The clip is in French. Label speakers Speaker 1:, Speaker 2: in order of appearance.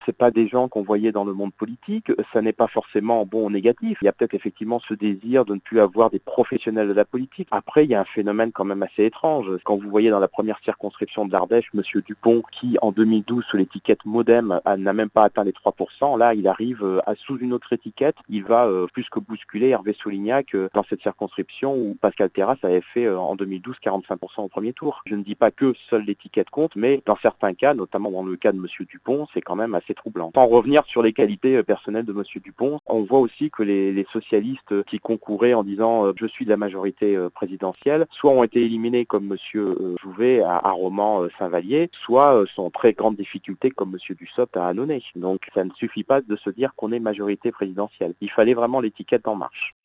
Speaker 1: c'est pas des gens qu'on voyait dans le monde politique. Ça n'est pas forcément bon ou négatif. Il y a peut-être effectivement ce désir de ne plus avoir des professionnels de la politique. Après, il y a un phénomène quand même assez étrange. Quand vous voyez dans la première circonscription de l'Ardèche, Monsieur Dupont, qui en 2012 sous l'étiquette Modem n'a même pas atteint les 3%, là il arrive sous une autre étiquette. Il va plus que bousculer Hervé Soulignac dans cette circonscription où Pascal Terrasse avait fait en 2012 45% au premier tour. Je ne dis pas que seule l'étiquette compte, mais dans certains cas, notamment dans le cas de Monsieur Dupont, c'est quand même assez troublant. Sans revenir sur les qualités personnelles de Monsieur Dupont, on voit aussi que les socialistes qui concouraient en disant je suis de la majorité présidentielle, soit ont été éliminés comme Monsieur Jouvet à Romans-Saint-Vallier, soit sont en très grande difficulté comme Monsieur Dussopt à Annonay. Donc ça ne suffit pas de se dire qu'on est majorité présidentielle. Il fallait vraiment l'étiquette En Marche.